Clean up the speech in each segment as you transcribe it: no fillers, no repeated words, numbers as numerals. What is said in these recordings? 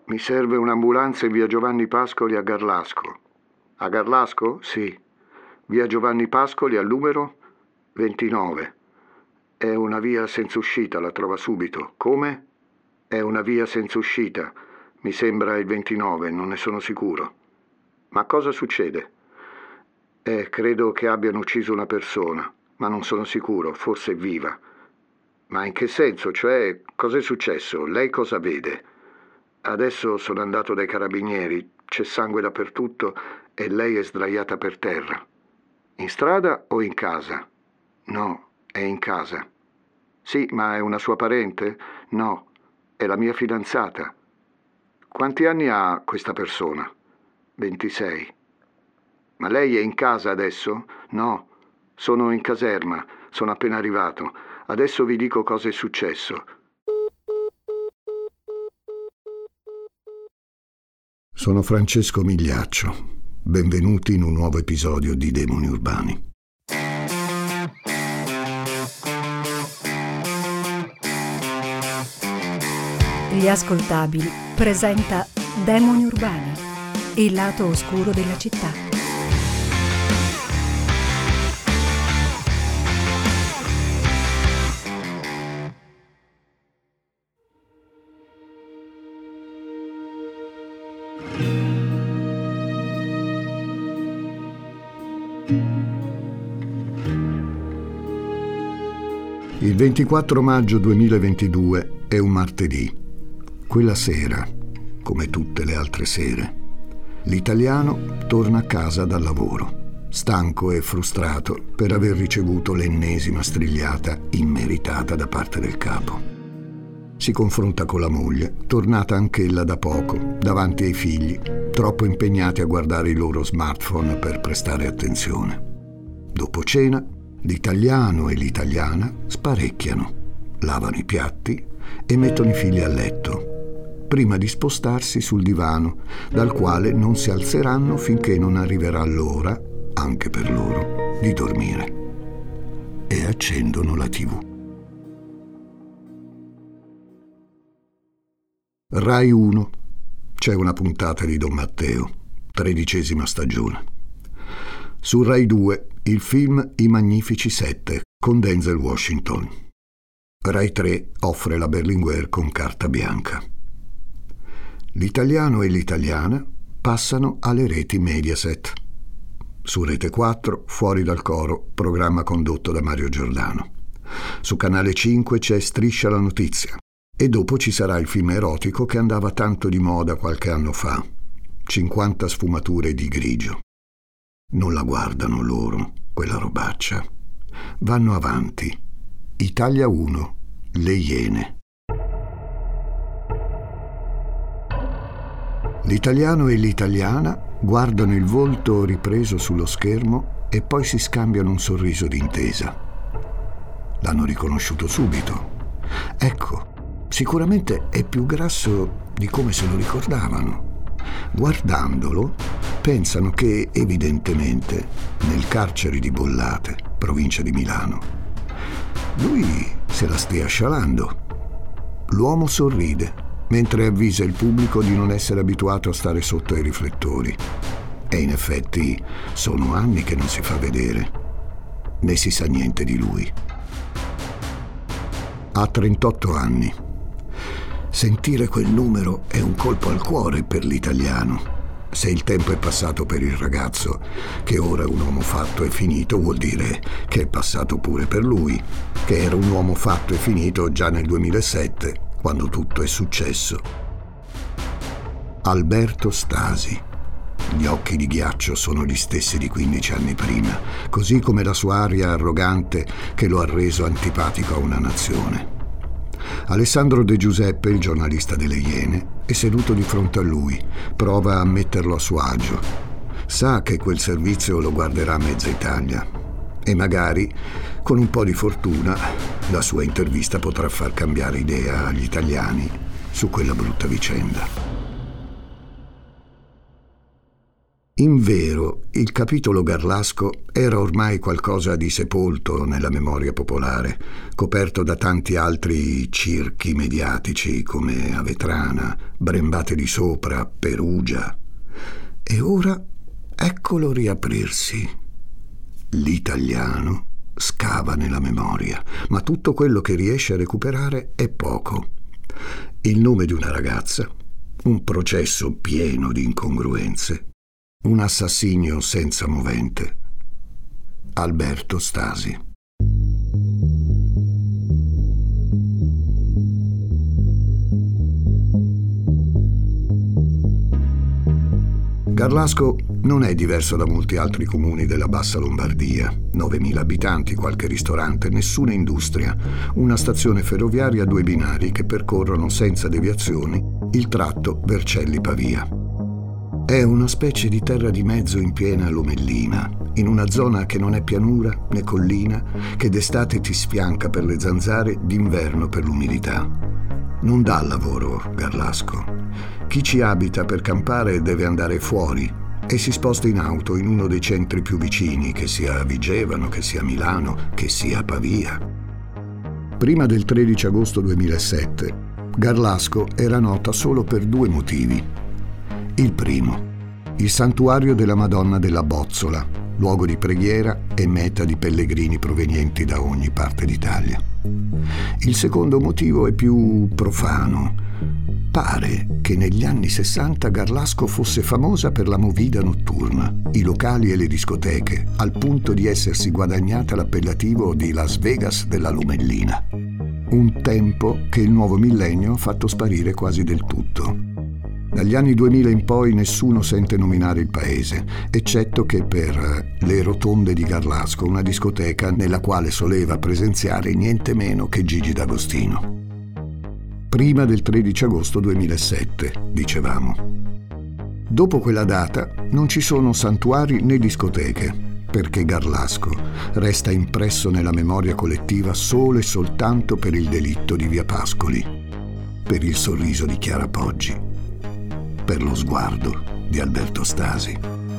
Mi serve un'ambulanza in via Giovanni Pascoli a Garlasco. A Garlasco? Sì. Via Giovanni Pascoli al numero 29. È una via senza uscita, la trova subito. Come? È una via senza uscita. Mi sembra il 29, non ne sono sicuro. Ma cosa succede? Credo che abbiano ucciso una persona, ma non sono sicuro, forse è viva. Ma in che senso? Cioè, cos'è successo? Lei cosa vede? Adesso sono andato dai carabinieri, c'è sangue dappertutto e lei è sdraiata per terra. In strada o in casa? No, è in casa. Sì, ma è una sua parente? No, è la mia fidanzata. Quanti anni ha questa persona? 26. Ma lei è in casa adesso? No, sono in caserma, sono appena arrivato. Adesso vi dico cosa è successo. Sono Francesco Migliaccio. Benvenuti in un nuovo episodio di Demoni Urbani. Gli Ascoltabili presenta Demoni Urbani, il lato oscuro della città. Il 24 maggio 2022 è un martedì. Quella sera, come tutte le altre sere, l'italiano torna a casa dal lavoro, stanco e frustrato per aver ricevuto l'ennesima strigliata immeritata da parte del capo. Si confronta con la moglie, tornata anch'ella da poco, davanti ai figli, troppo impegnati a guardare i loro smartphone per prestare attenzione. Dopo cena, l'italiano e l'italiana sparecchiano, lavano i piatti e mettono i figli a letto, prima di spostarsi sul divano, dal quale non si alzeranno finché non arriverà l'ora, anche per loro, di dormire. E accendono la TV. Rai 1. C'è una puntata di Don Matteo, 13ª stagione. Su Rai 2 il film I Magnifici 7 con Denzel Washington. Rai 3 offre la Berlinguer con carta bianca. L'italiano e l'italiana passano alle reti Mediaset. Su Rete 4, Fuori dal coro, programma condotto da Mario Giordano. Su Canale 5 c'è Striscia la notizia. E dopo ci sarà il film erotico che andava tanto di moda qualche anno fa. 50 sfumature di grigio. Non la guardano loro, quella robaccia. Vanno avanti. Italia 1, Le Iene. L'italiano e l'italiana guardano il volto ripreso sullo schermo e poi si scambiano un sorriso d'intesa. L'hanno riconosciuto subito. Ecco, sicuramente è più grasso di come se lo ricordavano. Guardandolo, pensano che evidentemente nel carcere di Bollate, provincia di Milano, lui se la stia scialando. L'uomo sorride mentre avvisa il pubblico di non essere abituato a stare sotto ai riflettori. E in effetti sono anni che non si fa vedere, né si sa niente di lui. Ha 38 anni. Sentire quel numero è un colpo al cuore per l'italiano. Se il tempo è passato per il ragazzo, che ora è un uomo fatto e finito, vuol dire che è passato pure per lui, che era un uomo fatto e finito già nel 2007, quando tutto è successo. Alberto Stasi. Gli occhi di ghiaccio sono gli stessi di 15 anni prima, così come la sua aria arrogante che lo ha reso antipatico a una nazione. Alessandro De Giuseppe, il giornalista delle Iene, è seduto di fronte a lui, prova a metterlo a suo agio. Sa che quel servizio lo guarderà mezza Italia e magari, con un po' di fortuna, la sua intervista potrà far cambiare idea agli italiani su quella brutta vicenda. Invero, il capitolo Garlasco era ormai qualcosa di sepolto nella memoria popolare, coperto da tanti altri circhi mediatici come Avetrana, Brembate di Sopra, Perugia. E ora eccolo riaprirsi. L'italiano scava nella memoria, ma tutto quello che riesce a recuperare è poco. Il nome di una ragazza, un processo pieno di incongruenze, un assassinio senza movente. Alberto Stasi. Garlasco non è diverso da molti altri comuni della bassa Lombardia. 9.000 abitanti, qualche ristorante, nessuna industria, una stazione ferroviaria a 2 binari che percorrono senza deviazioni il tratto Vercelli-Pavia. È una specie di terra di mezzo in piena lomellina, in una zona che non è pianura né collina, che d'estate ti sfianca per le zanzare, d'inverno per l'umidità. Non dà lavoro Garlasco. Chi ci abita per campare deve andare fuori e si sposta in auto in uno dei centri più vicini, che sia Vigevano, che sia Milano, che sia Pavia. Prima del 13 agosto 2007, Garlasco era nota solo per 2 motivi. Il primo, il santuario della Madonna della Bozzola, luogo di preghiera e meta di pellegrini provenienti da ogni parte d'Italia. Il secondo motivo è più profano. Pare che negli anni 60 Garlasco fosse famosa per la movida notturna, i locali e le discoteche, al punto di essersi guadagnata l'appellativo di Las Vegas della Lomellina. Un tempo che il nuovo millennio ha fatto sparire quasi del tutto. Dagli anni 2000 in poi nessuno sente nominare il paese, eccetto che per le Rotonde di Garlasco, una discoteca nella quale soleva presenziare niente meno che Gigi D'Agostino. Prima del 13 agosto 2007, dicevamo. Dopo quella data non ci sono santuari né discoteche, perché Garlasco resta impresso nella memoria collettiva solo e soltanto per il delitto di Via Pascoli, per il sorriso di Chiara Poggi, per lo sguardo di Alberto Stasi.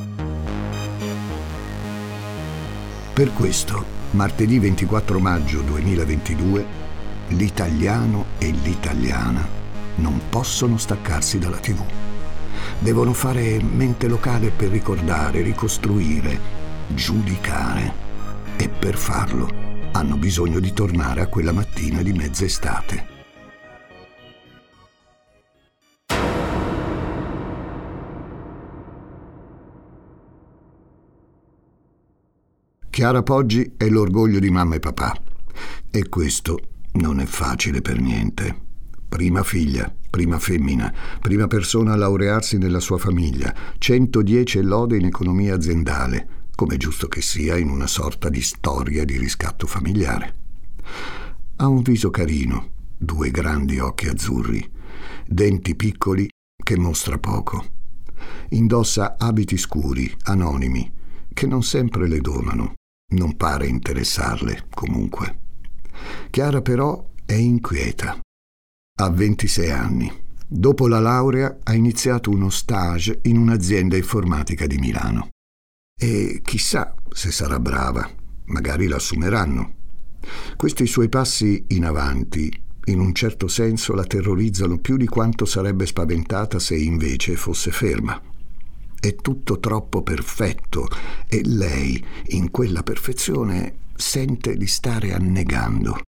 Per questo, martedì 24 maggio 2022, l'italiano e l'italiana non possono staccarsi dalla TV. Devono fare mente locale per ricordare, ricostruire, giudicare. E per farlo hanno bisogno di tornare a quella mattina di mezz'estate. Chiara Poggi è l'orgoglio di mamma e papà. E questo non è facile per niente. Prima figlia, prima femmina, prima persona a laurearsi nella sua famiglia, 110 lode in economia aziendale, come giusto che sia in una sorta di storia di riscatto familiare. Ha un viso carino, 2 grandi occhi azzurri, denti piccoli che mostra poco. Indossa abiti scuri, anonimi, che non sempre le donano. Non pare interessarle, comunque. Chiara però è inquieta. Ha 26 anni. Dopo la laurea ha iniziato uno stage in un'azienda informatica di Milano. E chissà se sarà brava, magari la assumeranno. Questi suoi passi in avanti, in un certo senso, la terrorizzano più di quanto sarebbe spaventata se invece fosse ferma. È tutto troppo perfetto e lei, in quella perfezione, sente di stare annegando.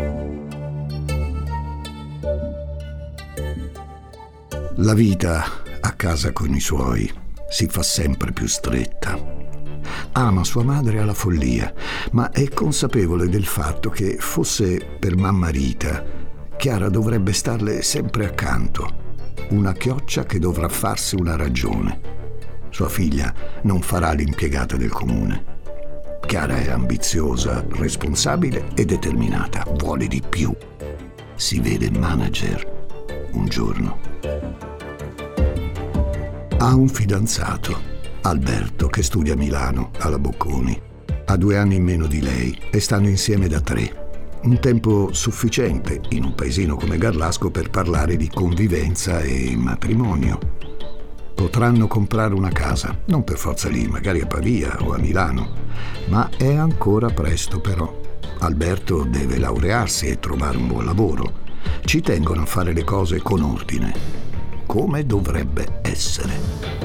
La vita a casa con i suoi si fa sempre più stretta. Ama sua madre alla follia, ma è consapevole del fatto che, fosse per mamma Rita, Chiara dovrebbe starle sempre accanto, una chioccia che dovrà farsi una ragione. Sua figlia non farà l'impiegata del comune. Chiara è ambiziosa, responsabile e determinata. Vuole di più. Si vede manager un giorno. Ha un fidanzato, Alberto, che studia a Milano, alla Bocconi. Ha 2 anni in meno di lei e stanno insieme da 3. Un tempo sufficiente in un paesino come Garlasco per parlare di convivenza e matrimonio. Potranno comprare una casa, non per forza lì, magari a Pavia o a Milano. Ma è ancora presto però. Alberto deve laurearsi e trovare un buon lavoro. Ci tengono a fare le cose con ordine, come dovrebbe essere.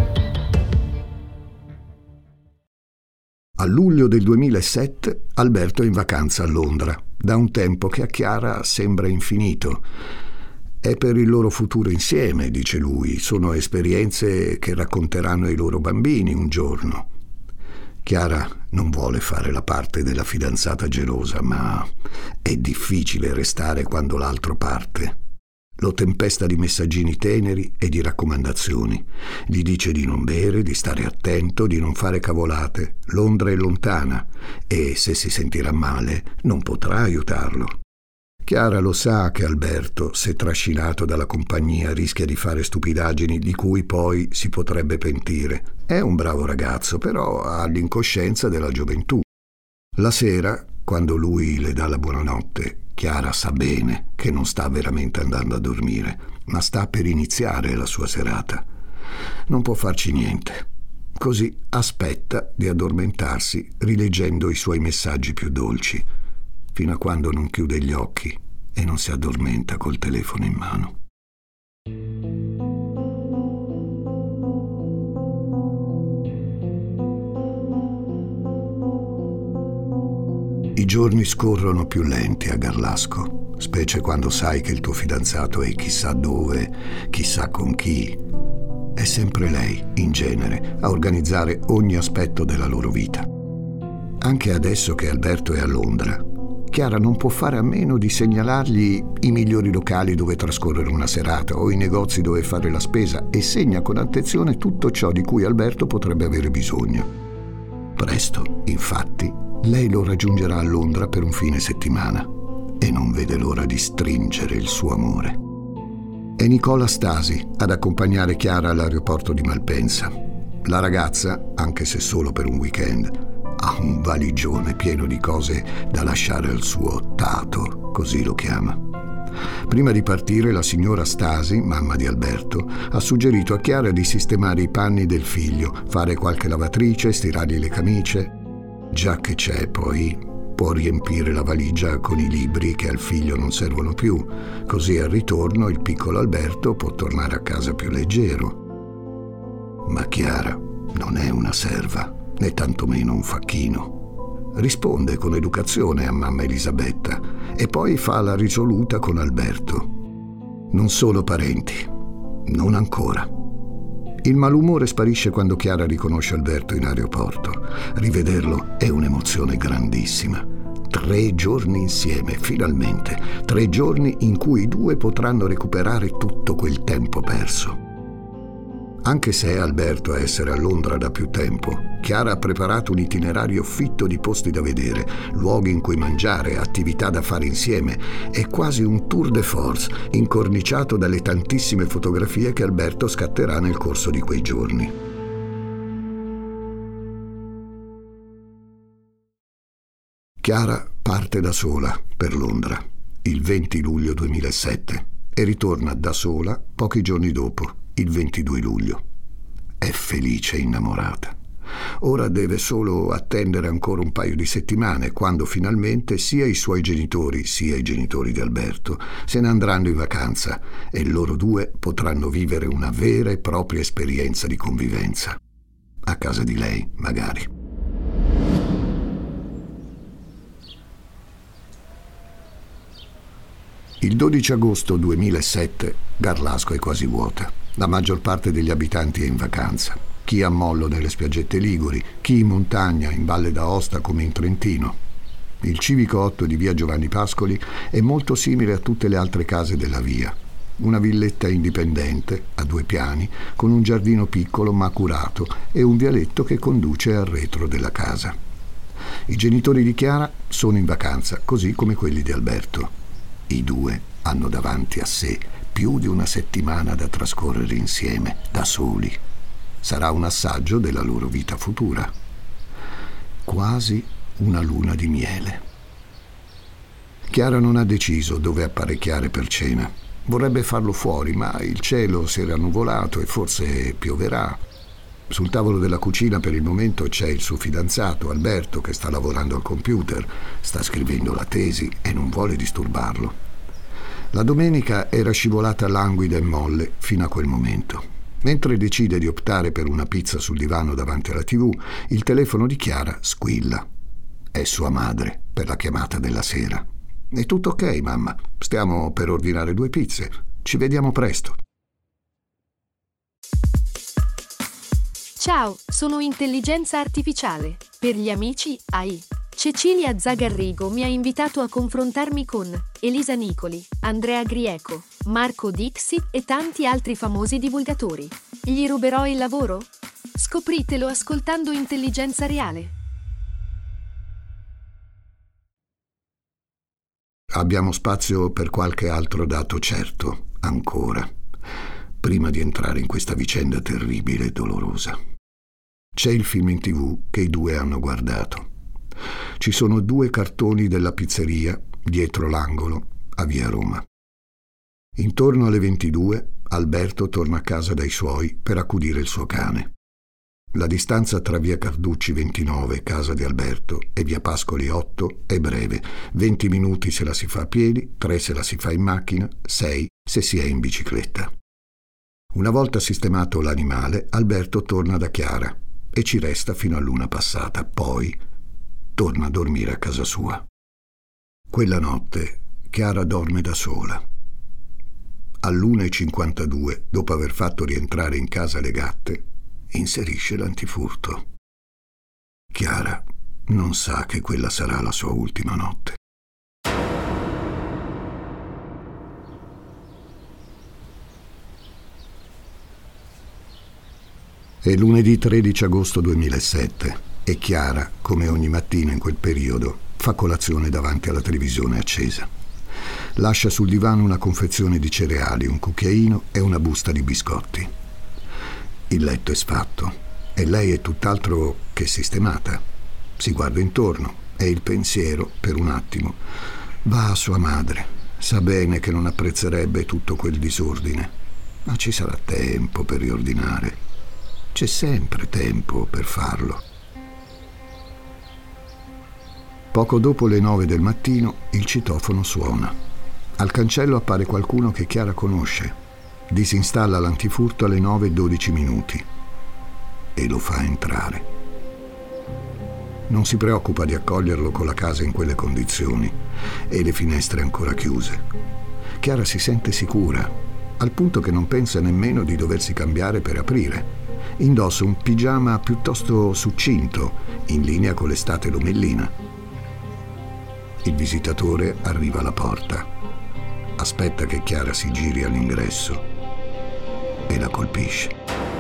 A luglio del 2007 Alberto è in vacanza a Londra, da un tempo che a Chiara sembra infinito. È per il loro futuro insieme, dice lui, sono esperienze che racconteranno ai loro bambini un giorno. Chiara non vuole fare la parte della fidanzata gelosa, ma è difficile restare quando l'altro parte. Lo tempesta di messaggini teneri e di raccomandazioni. Gli dice di non bere, di stare attento, di non fare cavolate. Londra è lontana e se si sentirà male non potrà aiutarlo. Chiara lo sa che Alberto, se trascinato dalla compagnia, rischia di fare stupidaggini di cui poi si potrebbe pentire. È un bravo ragazzo, però ha l'incoscienza della gioventù. La sera, quando lui le dà la buonanotte, Chiara sa bene che non sta veramente andando a dormire, ma sta per iniziare la sua serata. Non può farci niente. Così aspetta di addormentarsi rileggendo i suoi messaggi più dolci, fino a quando non chiude gli occhi e non si addormenta col telefono in mano. I giorni scorrono più lenti a Garlasco, specie quando sai che il tuo fidanzato è chissà dove, chissà con chi. È sempre lei, in genere, a organizzare ogni aspetto della loro vita. Anche adesso che Alberto è a Londra, Chiara non può fare a meno di segnalargli i migliori locali dove trascorrere una serata o i negozi dove fare la spesa e segna con attenzione tutto ciò di cui Alberto potrebbe avere bisogno. Presto, infatti, lei lo raggiungerà a Londra per un fine settimana e non vede l'ora di stringere il suo amore. È Nicola Stasi ad accompagnare Chiara all'aeroporto di Malpensa. La ragazza, anche se solo per un weekend, ha un valigione pieno di cose da lasciare al suo tato, così lo chiama. Prima di partire, la signora Stasi, mamma di Alberto, ha suggerito a Chiara di sistemare i panni del figlio, fare qualche lavatrice, stirargli le camicie. Già che c'è, poi può riempire la valigia con i libri che al figlio non servono più, così al ritorno il piccolo Alberto può tornare a casa più leggero. Ma Chiara non è una serva, né tantomeno un facchino. Risponde con educazione a mamma Elisabetta e poi fa la risoluta con Alberto. Non sono parenti, non ancora. Il malumore sparisce quando Chiara riconosce Alberto in aeroporto. Rivederlo è un'emozione grandissima. 3 giorni insieme, finalmente. 3 giorni in cui i due potranno recuperare tutto quel tempo perso. Anche se è Alberto a essere a Londra da più tempo, Chiara ha preparato un itinerario fitto di posti da vedere, luoghi in cui mangiare, attività da fare insieme. È quasi un tour de force, incorniciato dalle tantissime fotografie che Alberto scatterà nel corso di quei giorni. Chiara parte da sola per Londra il 20 luglio 2007 e ritorna da sola pochi giorni dopo, il 22 luglio. È felice e innamorata. Ora deve solo attendere ancora un paio di settimane, quando finalmente sia i suoi genitori, sia i genitori di Alberto se ne andranno in vacanza e loro due potranno vivere una vera e propria esperienza di convivenza. A casa di lei, magari. Il 12 agosto 2007 Garlasco è quasi vuota. La maggior parte degli abitanti è in vacanza. Chi a mollo nelle spiaggette liguri, chi in montagna, in Valle d'Aosta come in Trentino. Il civico 8 di via Giovanni Pascoli è molto simile a tutte le altre case della via. Una villetta indipendente, a 2 piani, con un giardino piccolo ma curato e un vialetto che conduce al retro della casa. I genitori di Chiara sono in vacanza, così come quelli di Alberto. I due hanno davanti a sé più di una settimana da trascorrere insieme, da soli. Sarà un assaggio della loro vita futura. Quasi una luna di miele. Chiara non ha deciso dove apparecchiare per cena. Vorrebbe farlo fuori, ma il cielo si era annuvolato e forse pioverà. Sul tavolo della cucina per il momento c'è il suo fidanzato, Alberto, che sta lavorando al computer, sta scrivendo la tesi e non vuole disturbarlo. La domenica era scivolata languida e molle fino a quel momento. Mentre decide di optare per una pizza sul divano davanti alla TV, il telefono di Chiara squilla. È sua madre per la chiamata della sera. È tutto ok, mamma. Stiamo per ordinare 2 pizze. Ci vediamo presto. Ciao, sono intelligenza artificiale. Per gli amici, AI. Cecilia Zagarrigo mi ha invitato a confrontarmi con Elisa Nicoli, Andrea Grieco, Marco Dixit e tanti altri famosi divulgatori. Gli ruberò il lavoro? Scopritelo ascoltando Intelligenza Reale. Abbiamo spazio per qualche altro dato certo, ancora, prima di entrare in questa vicenda terribile e dolorosa. C'è il film in TV che i 2 hanno guardato. Ci sono 2 cartoni della pizzeria dietro l'angolo a Via Roma. Intorno alle 22 Alberto torna a casa dai suoi per accudire il suo cane. La distanza tra Via Carducci 29, casa di Alberto, e Via Pascoli 8 è breve. 20 minuti se la si fa a piedi, 3 se la si fa in macchina, 6 se si è in bicicletta. Una volta sistemato l'animale, Alberto torna da Chiara e ci resta fino all'1 passata. Poi torna a dormire a casa sua. Quella notte Chiara dorme da sola. All'1:52, dopo aver fatto rientrare in casa le gatte, inserisce l'antifurto. Chiara non sa che quella sarà la sua ultima notte. È lunedì 13 agosto 2007 e Chiara, come ogni mattino in quel periodo, fa colazione davanti alla televisione accesa. Lascia sul divano una confezione di cereali, un cucchiaino e una busta di biscotti. Il letto è sfatto e lei è tutt'altro che sistemata. Si guarda intorno e il pensiero, per un attimo, va a sua madre. Sa bene che non apprezzerebbe tutto quel disordine, ma ci sarà tempo per riordinare. C'è sempre tempo per farlo. Poco dopo le 9 del mattino il citofono suona. Al cancello appare qualcuno che Chiara conosce. Disinstalla l'antifurto alle 9:12 e lo fa entrare. Non si preoccupa di accoglierlo con la casa in quelle condizioni e le finestre ancora chiuse. Chiara si sente sicura, al punto che non pensa nemmeno di doversi cambiare per aprire. Indossa un pigiama piuttosto succinto, in linea con l'estate lomellina. Il visitatore arriva alla porta. Aspetta che Chiara si giri all'ingresso e la colpisce.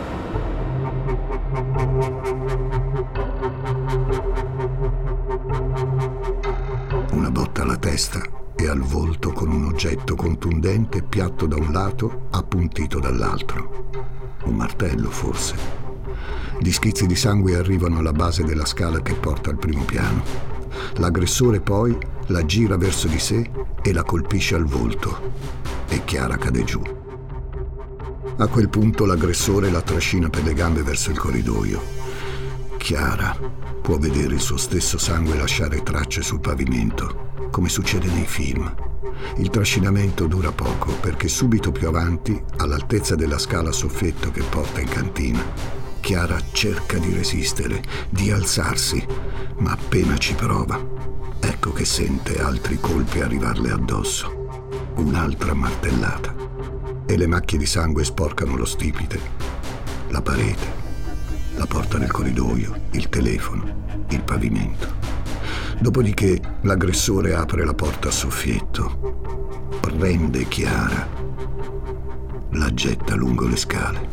Una botta alla testa e al volto con un oggetto contundente, piatto da un lato, appuntito dall'altro. Un martello, forse. Gli schizzi di sangue arrivano alla base della scala che porta al primo piano. L'aggressore poi la gira verso di sé e la colpisce al volto e Chiara cade giù. A quel punto l'aggressore la trascina per le gambe verso il corridoio. Chiara può vedere il suo stesso sangue lasciare tracce sul pavimento, come succede nei film. Il trascinamento dura poco perché subito più avanti, all'altezza della scala a soffietto che porta in cantina, Chiara cerca di resistere, di alzarsi, ma appena ci prova, ecco che sente altri colpi arrivarle addosso. Un'altra martellata e le macchie di sangue sporcano lo stipite, la parete, la porta del corridoio, il telefono, il pavimento. Dopodiché l'aggressore apre la porta a soffietto, prende Chiara, la getta lungo le scale.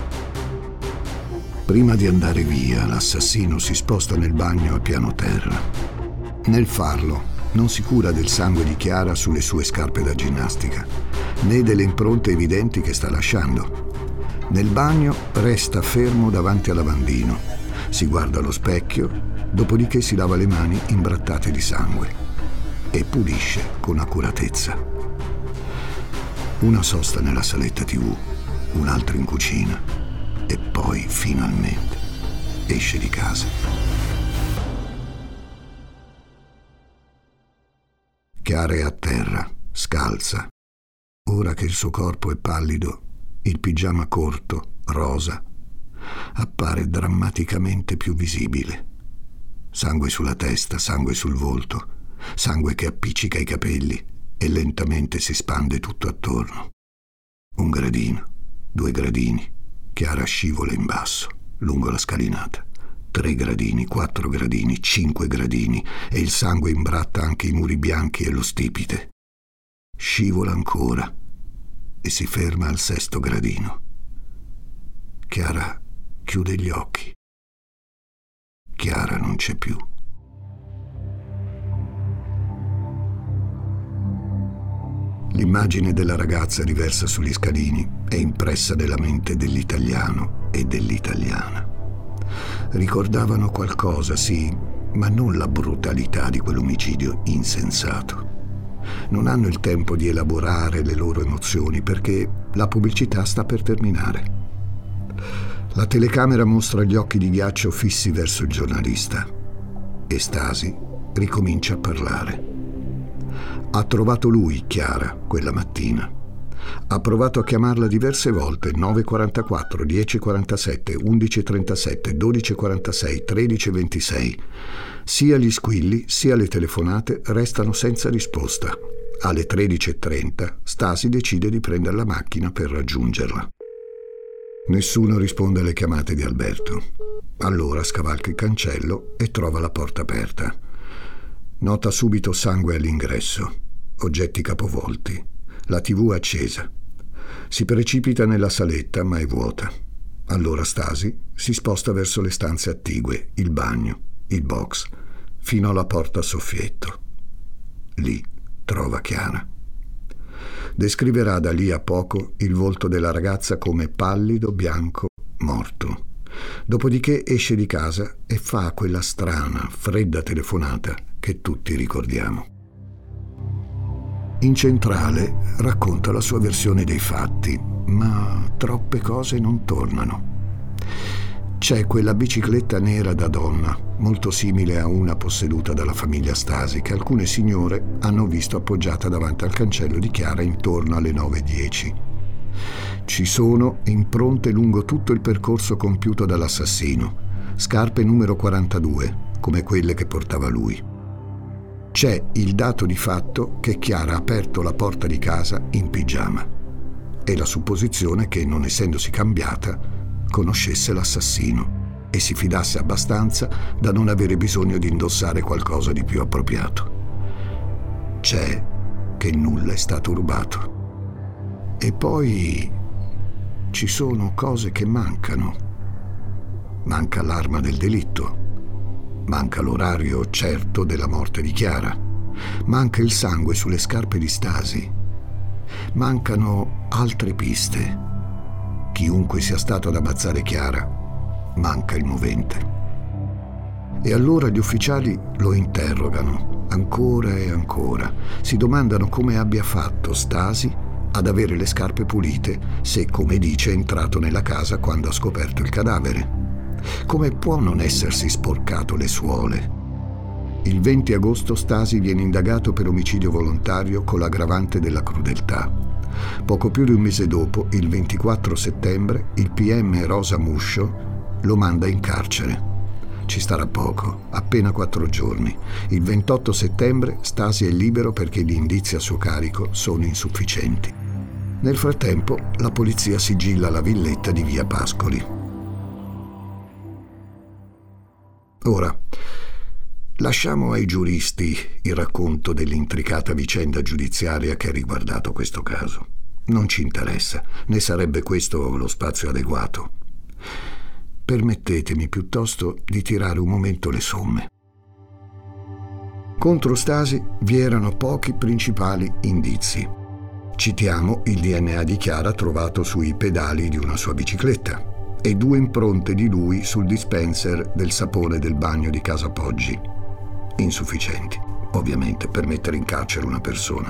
Prima di andare via, l'assassino si sposta nel bagno a piano terra. Nel farlo, non si cura del sangue di Chiara sulle sue scarpe da ginnastica, né delle impronte evidenti che sta lasciando. Nel bagno resta fermo davanti al lavandino, si guarda allo specchio, dopodiché si lava le mani imbrattate di sangue e pulisce con accuratezza. Una sosta nella saletta TV, un'altra in cucina e poi, finalmente, esce di casa. Chiara è a terra, scalza. Ora che il suo corpo è pallido, il pigiama corto, rosa, appare drammaticamente più visibile. Sangue sulla testa, sangue sul volto, sangue che appiccica i capelli e lentamente si spande tutto attorno. 1 gradino, 2 gradini, Chiara scivola in basso, lungo la scalinata. 3 gradini, 4 gradini, 5 gradini e il sangue imbratta anche i muri bianchi e lo stipite. Scivola ancora e si ferma al 6° gradino. Chiara chiude gli occhi. Chiara non c'è più. L'immagine della ragazza riversa sugli scalini è impressa nella mente dell'italiano e dell'italiana. Ricordavano qualcosa, sì, ma non la brutalità di quell'omicidio insensato. Non hanno il tempo di elaborare le loro emozioni perché la pubblicità sta per terminare. La telecamera mostra gli occhi di ghiaccio fissi verso il giornalista e Stasi ricomincia a parlare. Ha trovato lui, Chiara, quella mattina. Ha provato a chiamarla diverse volte, 9:44, 10:47, 11:37, 12:46, 13:26. Sia gli squilli sia le telefonate restano senza risposta. Alle 13:30 Stasi decide di prendere la macchina per raggiungerla. Nessuno risponde alle chiamate di Alberto. Allora scavalca il cancello e trova la porta aperta. Nota subito sangue all'ingresso, oggetti capovolti, la TV accesa. Si precipita nella saletta, ma è vuota. Allora Stasi si sposta verso le stanze attigue, il bagno, il box, fino alla porta a soffietto. Lì trova Chiara. Descriverà da lì a poco il volto della ragazza come pallido, bianco, morto. Dopodiché esce di casa e fa quella strana, fredda telefonata che tutti ricordiamo. In centrale racconta la sua versione dei fatti, ma troppe cose non tornano. C'è quella bicicletta nera da donna, molto simile a una posseduta dalla famiglia Stasi, che alcune signore hanno visto appoggiata davanti al cancello di Chiara intorno alle 9:10. Ci sono impronte lungo tutto il percorso compiuto dall'assassino, scarpe numero 42, come quelle che portava lui. C'è il dato di fatto che Chiara ha aperto la porta di casa in pigiama e la supposizione che, non essendosi cambiata, conoscesse l'assassino e si fidasse abbastanza da non avere bisogno di indossare qualcosa di più appropriato. C'è che nulla è stato rubato. E poi ci sono cose che mancano. Manca l'arma del delitto. Manca l'orario certo della morte di Chiara. Manca il sangue sulle scarpe di Stasi. Mancano altre piste. Chiunque sia stato ad ammazzare Chiara, manca il movente. E allora gli ufficiali lo interrogano ancora e ancora. Si domandano come abbia fatto Stasi ad avere le scarpe pulite se, come dice, è entrato nella casa quando ha scoperto il cadavere. Come può non essersi sporcato le suole? Il 20 agosto Stasi viene indagato per omicidio volontario con l'aggravante della crudeltà. Poco più di un mese dopo, il 24 settembre, il PM Rosa Muscio lo manda in carcere. Ci starà poco, appena 4 giorni. Il 28 settembre Stasi è libero perché gli indizi a suo carico sono insufficienti. Nel frattempo, la polizia sigilla la villetta di via Pascoli. Ora, lasciamo ai giuristi il racconto dell'intricata vicenda giudiziaria che ha riguardato questo caso. Non ci interessa, né sarebbe questo lo spazio adeguato. Permettetemi piuttosto di tirare un momento le somme. Contro Stasi vi erano pochi principali indizi. Citiamo il DNA di Chiara trovato sui pedali di una sua bicicletta e 2 impronte di lui sul dispenser del sapone del bagno di casa Poggi. Insufficienti, ovviamente, per mettere in carcere una persona.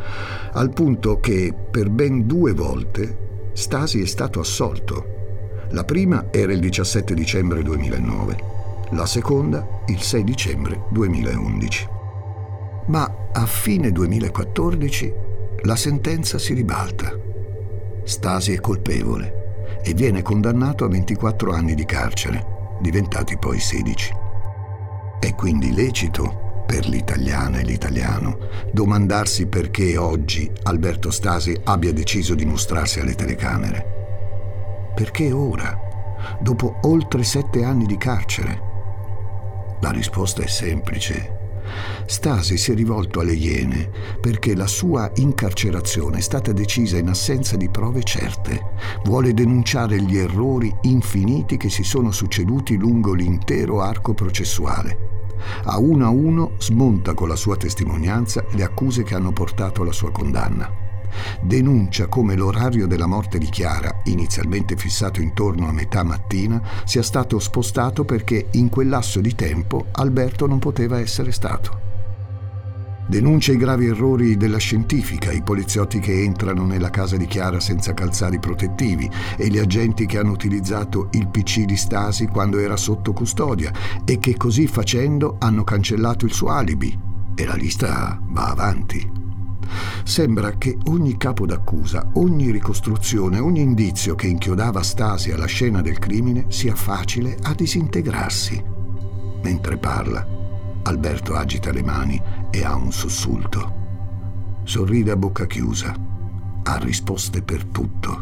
al punto che per ben 2 volte Stasi è stato assolto. La prima era il 17 dicembre 2009, la seconda il 6 dicembre 2011. Ma a fine 2014 la sentenza si ribalta. Stasi è colpevole e viene condannato a 24 anni di carcere, diventati poi 16. È quindi lecito per l'italiana e l'italiano domandarsi perché oggi Alberto Stasi abbia deciso di mostrarsi alle telecamere. Perché ora, dopo oltre 7 anni di carcere? La risposta è semplice. Stasi si è rivolto alle Iene perché la sua incarcerazione è stata decisa in assenza di prove certe. Vuole denunciare gli errori infiniti che si sono succeduti lungo l'intero arco processuale. A uno smonta con la sua testimonianza le accuse che hanno portato alla sua condanna. Denuncia come l'orario della morte di Chiara, inizialmente fissato intorno a metà mattina, sia stato spostato perché in quel lasso di tempo Alberto non poteva essere stato. Denuncia i gravi errori della scientifica, i poliziotti che entrano nella casa di Chiara senza calzari protettivi e gli agenti che hanno utilizzato il PC di Stasi quando era sotto custodia e che così facendo hanno cancellato il suo alibi. E la lista va avanti. Sembra che ogni capo d'accusa, ogni ricostruzione, ogni indizio che inchiodava Stasi alla scena del crimine sia facile a disintegrarsi. Mentre parla, Alberto agita le mani e ha un sussulto. Sorride a bocca chiusa. Ha risposte per tutto.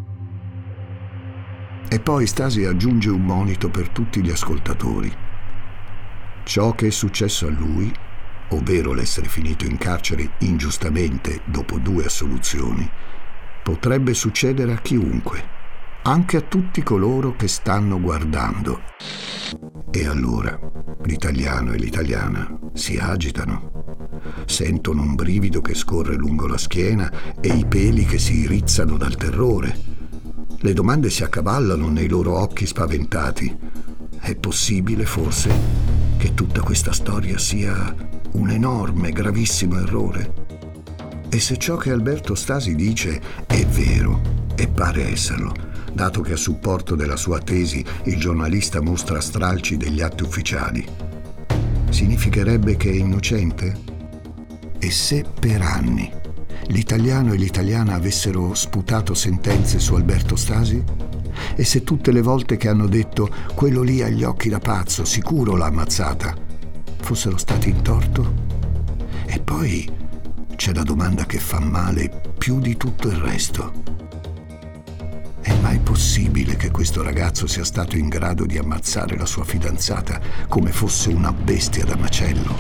E poi Stasi aggiunge un monito per tutti gli ascoltatori. Ciò che è successo a lui, ovvero l'essere finito in carcere ingiustamente dopo 2 assoluzioni, potrebbe succedere a chiunque, anche a tutti coloro che stanno guardando. E allora l'italiano e l'italiana si agitano, sentono un brivido che scorre lungo la schiena e i peli che si rizzano dal terrore. Le domande si accavallano nei loro occhi spaventati. È possibile, forse, che tutta questa storia sia un enorme, gravissimo errore? E se ciò che Alberto Stasi dice è vero, e pare esserlo, dato che a supporto della sua tesi il giornalista mostra stralci degli atti ufficiali, significherebbe che è innocente? E se per anni l'italiano e l'italiana avessero sputato sentenze su Alberto Stasi? E se tutte le volte che hanno detto quello lì ha gli occhi da pazzo, sicuro l'ha ammazzata, fossero stati in torto? E poi c'è la domanda che fa male più di tutto il resto. È mai possibile che questo ragazzo sia stato in grado di ammazzare la sua fidanzata come fosse una bestia da macello?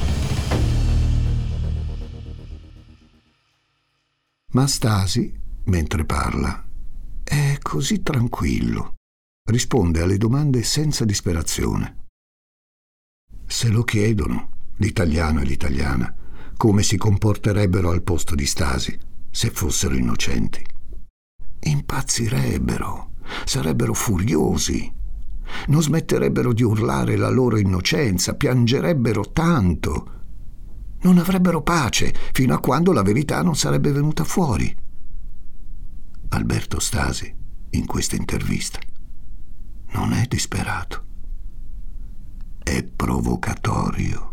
Ma Stasi, mentre parla, è così tranquillo. Risponde alle domande senza disperazione. Se lo chiedono, l'italiano e l'italiana, come si comporterebbero al posto di Stasi se fossero innocenti? Impazzirebbero, sarebbero furiosi, non smetterebbero di urlare la loro innocenza, piangerebbero tanto, non avrebbero pace fino a quando la verità non sarebbe venuta fuori. Alberto Stasi, in questa intervista, non è disperato. È provocatorio.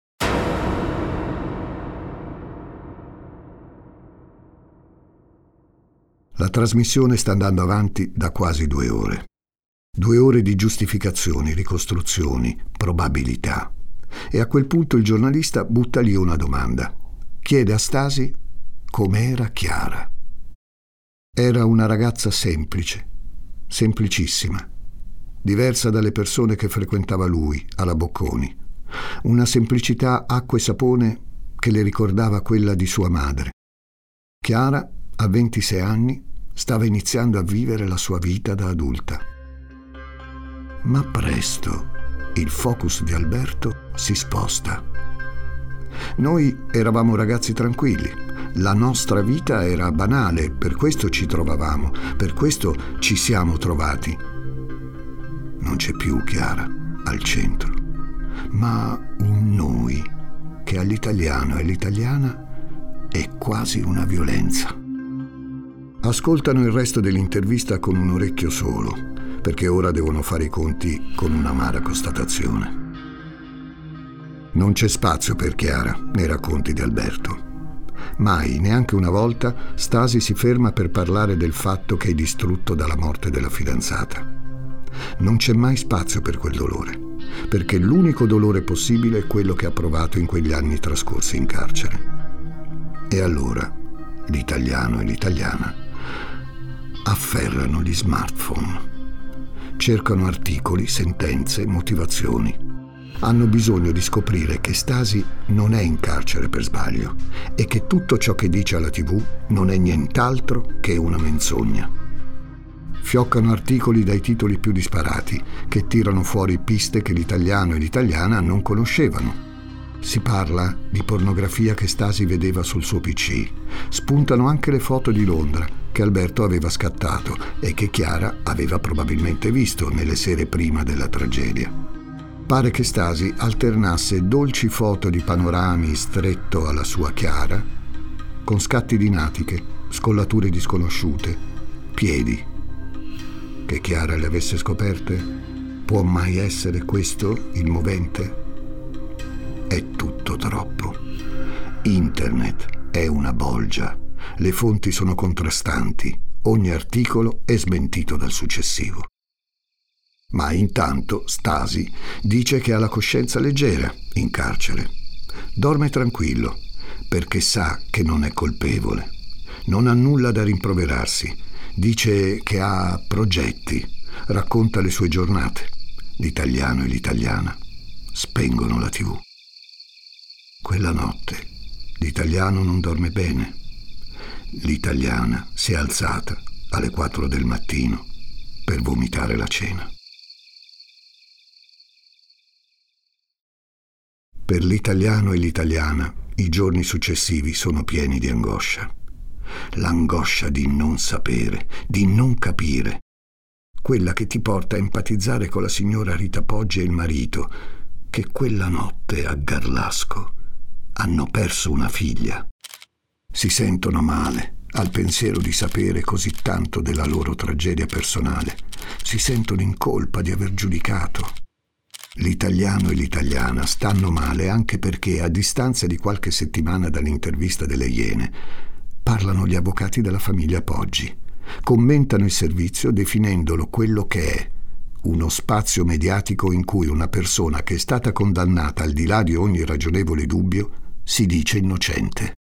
La trasmissione sta andando avanti da quasi 2 ore. 2 ore di giustificazioni, ricostruzioni, probabilità. E a quel punto il giornalista butta lì una domanda. Chiede a Stasi com'era Chiara. Era una ragazza semplice, semplicissima, diversa dalle persone che frequentava lui alla Bocconi. Una semplicità acqua e sapone che le ricordava quella di sua madre. Chiara, a 26 anni, stava iniziando a vivere la sua vita da adulta. Ma presto il focus di Alberto si sposta. Noi eravamo ragazzi tranquilli, la nostra vita era banale, per questo ci trovavamo, per questo ci siamo trovati. Non c'è più Chiara al centro, ma un noi che all'italiano e all'italiana è quasi una violenza. Ascoltano il resto dell'intervista con un orecchio solo, perché ora devono fare i conti con un'amara constatazione. Non c'è spazio per Chiara nei racconti di Alberto. Mai, neanche una volta, Stasi si ferma per parlare del fatto che è distrutto dalla morte della fidanzata. Non c'è mai spazio per quel dolore, perché l'unico dolore possibile è quello che ha provato in quegli anni trascorsi in carcere. E allora l'italiano e l'italiana afferrano gli smartphone, cercano articoli, sentenze, motivazioni. Hanno bisogno di scoprire che Stasi non è in carcere per sbaglio e che tutto ciò che dice alla TV non è nient'altro che una menzogna. Fioccano articoli dai titoli più disparati che tirano fuori piste che l'italiano e l'italiana non conoscevano. Si parla di pornografia che Stasi vedeva sul suo PC. Spuntano anche le foto di Londra che Alberto aveva scattato e che Chiara aveva probabilmente visto nelle sere prima della tragedia. Pare che Stasi alternasse dolci foto di panorami stretto alla sua Chiara con scatti di natiche, scollature disconosciute, piedi. Che Chiara le avesse scoperte? Può mai essere questo il movente? È tutto troppo. Internet è una bolgia. Le fonti sono contrastanti. Ogni articolo è smentito dal successivo. Ma intanto Stasi dice che ha la coscienza leggera in carcere. Dorme tranquillo perché sa che non è colpevole. Non ha nulla da rimproverarsi. Dice che ha progetti. Racconta le sue giornate. L'italiano e l'italiana spengono la TV. Quella notte l'italiano non dorme bene. L'italiana si è alzata alle 4 del mattino per vomitare la cena. Per l'italiano e l'italiana i giorni successivi sono pieni di angoscia. L'angoscia di non sapere, di non capire. Quella che ti porta a empatizzare con la signora Rita Poggi e il marito, che quella notte a Garlasco hanno perso una figlia. Si sentono male al pensiero di sapere così tanto della loro tragedia personale. Si sentono in colpa di aver giudicato. L'italiano e l'italiana stanno male anche perché, a distanza di qualche settimana dall'intervista delle Iene, parlano gli avvocati della famiglia Poggi. Commentano il servizio definendolo quello che è: uno spazio mediatico in cui una persona che è stata condannata al di là di ogni ragionevole dubbio si dice innocente.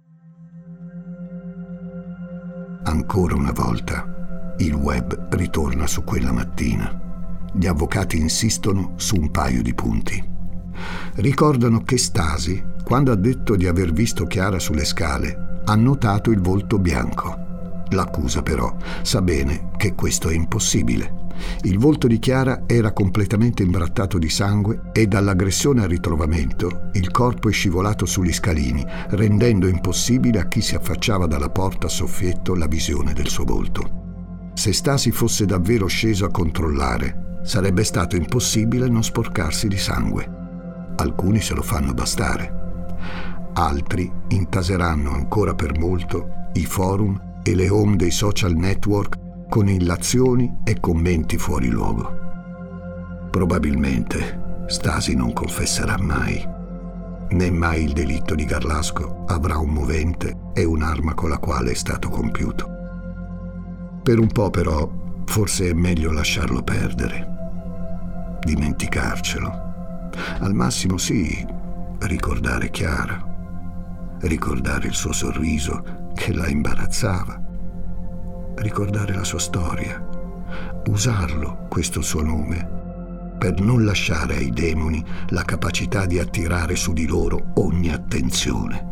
Ancora una volta il web ritorna su quella mattina. Gli avvocati insistono su un paio di punti. Ricordano che Stasi, quando ha detto di aver visto Chiara sulle scale, ha notato il volto bianco. L'accusa però sa bene che questo è impossibile. Il volto di Chiara era completamente imbrattato di sangue e dall'aggressione al ritrovamento il corpo è scivolato sugli scalini, rendendo impossibile a chi si affacciava dalla porta a soffietto la visione del suo volto. Se Stasi fosse davvero sceso a controllare, sarebbe stato impossibile non sporcarsi di sangue. Alcuni se lo fanno bastare. Altri intaseranno ancora per molto i forum e le home dei social network con illazioni e commenti fuori luogo. Probabilmente Stasi non confesserà mai. Né mai il delitto di Garlasco avrà un movente e un'arma con la quale è stato compiuto. Per un po' però forse è meglio lasciarlo perdere, dimenticarcelo. Al massimo sì, ricordare Chiara, ricordare il suo sorriso che la imbarazzava, ricordare la sua storia, usarlo, questo suo nome, per non lasciare ai demoni la capacità di attirare su di loro ogni attenzione,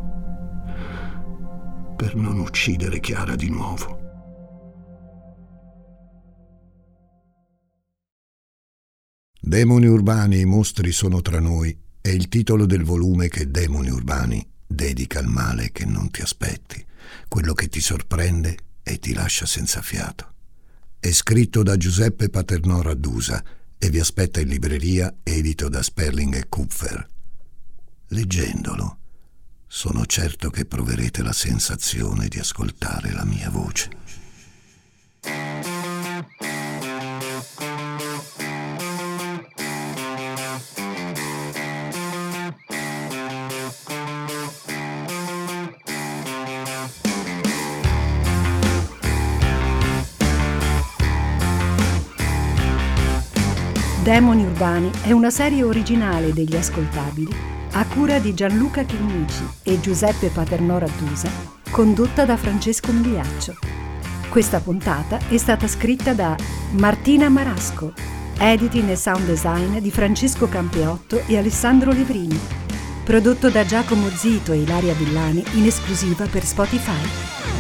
per non uccidere Chiara di nuovo. Demoni urbani e i mostri sono tra noi è il titolo del volume che Demoni Urbani dedica al male che non ti aspetti, quello che ti sorprende e ti lascia senza fiato. È scritto da Giuseppe Paternò Raddusa e vi aspetta in libreria, edito da Sperling e Kupfer. Leggendolo sono certo che proverete la sensazione di ascoltare la mia voce. Demoni Urbani è una serie originale degli Ascoltabili a cura di Gianluca Chinnici e Giuseppe Paternò Rattusa, condotta da Francesco Migliaccio. Questa puntata è stata scritta da Martina Marasco, editing e sound design di Francesco Campeotto e Alessandro Levrini, prodotto da Giacomo Zito e Ilaria Villani in esclusiva per Spotify.